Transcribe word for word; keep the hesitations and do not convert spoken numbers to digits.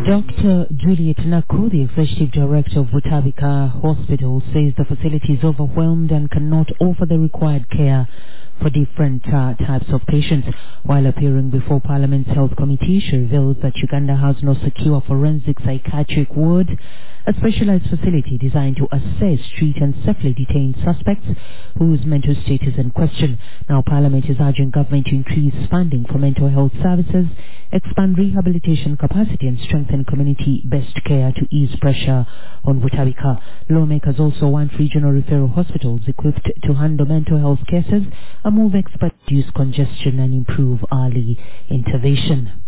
Doctor Juliet Naku, the Executive Director of Butabika Hospital, says the facility is overwhelmed and cannot offer the required care for different uh, types of patients. While appearing before Parliament's Health Committee, she reveals that Uganda has no secure forensic psychiatric ward, a specialized facility designed to assess, treat and safely detain suspects whose mental state is in question. Now Parliament is urging government to increase funding for mental health services, expand rehabilitation capacity and strengthen community-based care to ease pressure on Butabika. Lawmakers also want regional referral hospitals equipped to handle mental health cases and move experts, reduce congestion and improve early intervention.